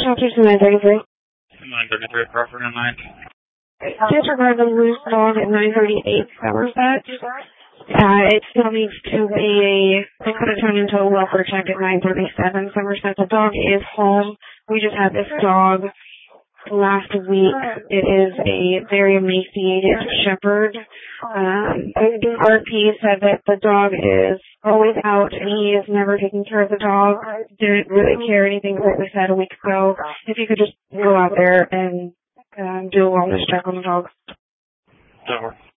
talk to you tonight, 933? 933 Crawford and 9. Disregard the loose dog at 938 Somerset. It still needs to be turned into a welfare check at 937 Somerset. The dog is home. We just had this dog last week. It is a very emaciated shepherd. The RP said that the dog is always out and he is never taking care of the dog. Didn't really care anything that we said a week ago. If you could just go out there and do a wellness check on the dog. That works.